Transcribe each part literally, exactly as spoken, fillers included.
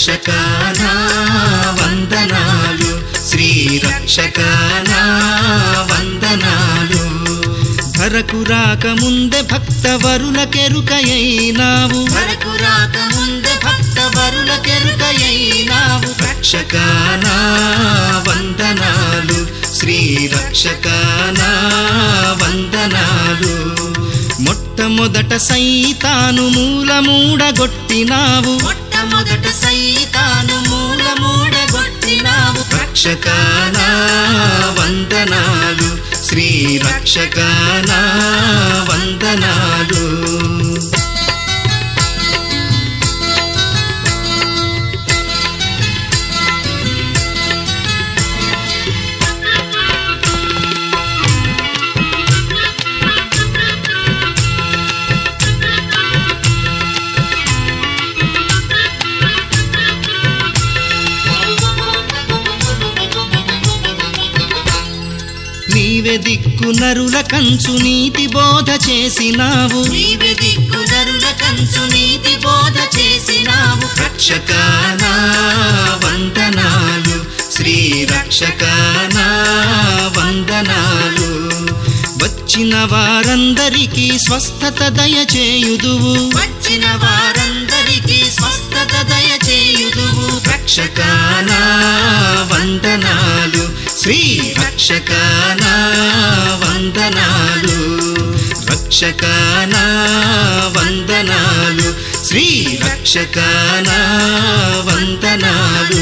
రక్షకానా వందనాలు, శ్రీ రక్షకానా వందనాలు. ధరకు రాక ముందే భక్త వరులకెరుకయైనావు, ధరకు రాక ముందే భక్త వరులకెరుకయైనావు. రక్షకానా వందనాలు, శ్రీ రక్షకానా వందనాలు. మొట్టమొదట సైతాను మూలమూడగొట్టినావు, మొట్టమొదట సైతాను మూలమూడగొట్టినావు. రక్షకానా వందనాలు, శ్రీ రక్షకానా వందనాలు. నీవే దిక్కు నరుల కంచు నీతి బోధ చేసినావు, నీవే దిక్కు నరుల కంచు నీతి బోధ చేసినావు. రక్షకానా వందనాలు, శ్రీ రక్షకానా వందనాలు. వచ్చిన వారందరికీ స్వస్థత దయచేయుదువు, వచ్చిన వారందరికీ స్వస్థత దయచేయుదువు. రక్షకానా వందనాలు, శ్రీ రక్షకానా వందనాలు. రక్షకానా వందనాలు, శ్రీ రక్షకానా వందనాలు.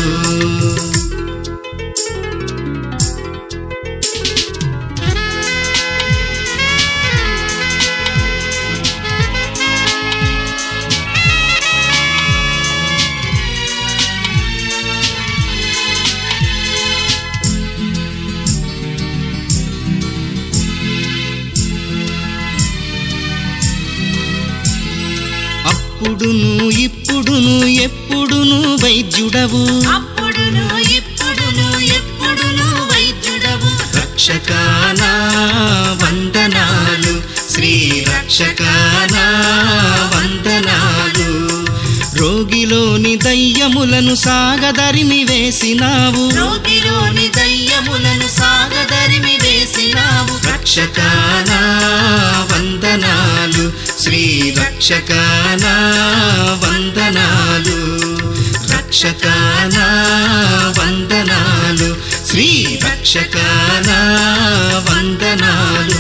అప్పుడును ఇప్పుడును ఎప్పుడును వైద్యుడవు, అప్పుడును ఇప్పుడును ఎప్పుడును వైద్యుడవు. రక్షకానా వందనాలు, శ్రీ రక్షకానా వందనాలు. రోగిలోని దయ్యములను సాగదరిమి వేసినావు, రోగిలోని దయ్యములను సాగదరిమి వేసినావు. రక్షకానా వందనాలు, శ్రీ రక్షకానా వందనాలు. రక్షకానా వందనాలు, శ్రీ రక్షకానా వందనాలు.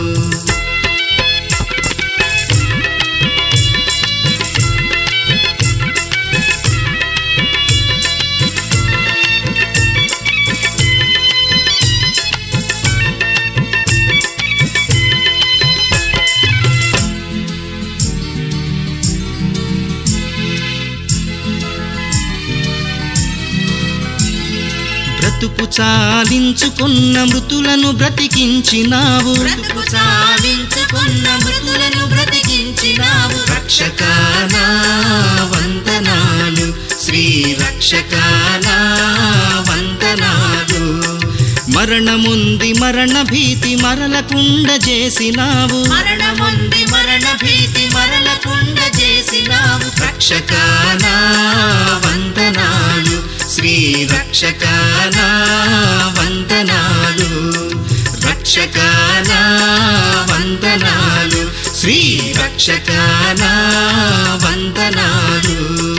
బ్రతుకు చాలించుకున్న మృతులను బ్రతికించినావు, బ్రతుకు చాలించుకున్న మృతులను బ్రతికించినావు. రక్షకానా వందనాలు, శ్రీ రక్షకానా వందనాలు. మరణముంది మరణ భీతి మరలకుండ చేసినావు, మరణముంది మరణ భీతి మరలకుండ చేసినావు. రక్షకానా వందనాలు, శ్రీ రక్షకానా వందనాలు. రక్షకానా వందనాలు, శ్రీ రక్షకానా వందనాలు.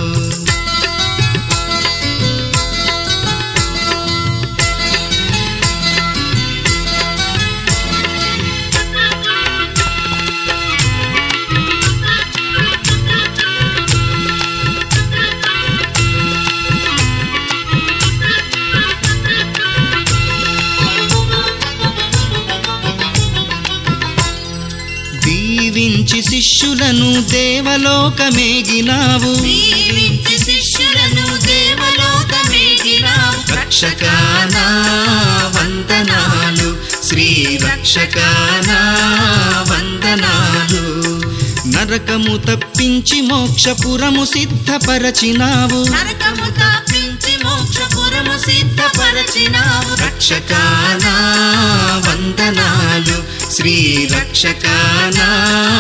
దీవించి శిష్యులను దేవలోకమేగినావు, దీవించి శిష్యులను దేవలోకమేగినావు. రక్షకానా వందనాలు, శ్రీ రక్షకానా వందనాలు. నరకము తప్పించి మోక్షపురము సిద్ధపరచినావు, నరకము తప్పించి మోక్షపురము సిద్ధపరచినావు. రక్షకానా వందనాలు, శ్రీ రక్షకానా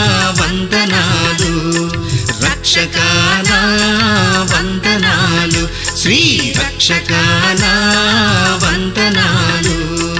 వందనాలు. రక్షకానా వందనాలు, రక్షకానా వందనాలు.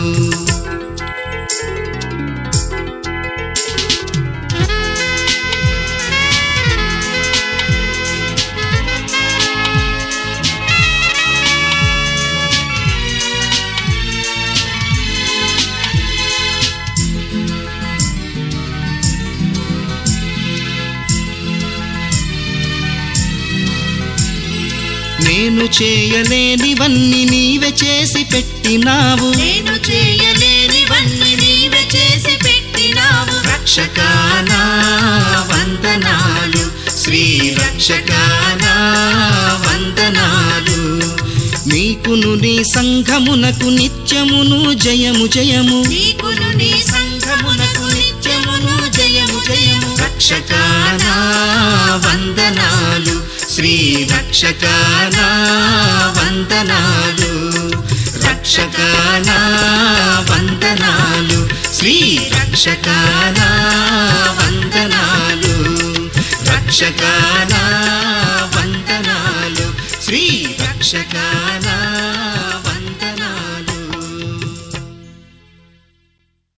నేను చేయలేనివన్నీ నీవే చేసి పెట్టినావు, నేను చేయలేనివన్నీ నీవే చేసి పెట్టినావు. రక్షకానా వందనాలు, శ్రీ రక్షకానా వందనాలు. నీకును నీ సంఘమునకు నిత్యమును జయము జయము, నీకును నీ సంఘమునకు నిత్యమును జయము జయము. రక్షకానా వందనాలు, శ్రీ రక్షకానా వందనాలు. రక్షకానా వందనాలు, శ్రీ రక్షకానా వందనాలు. రక్షకా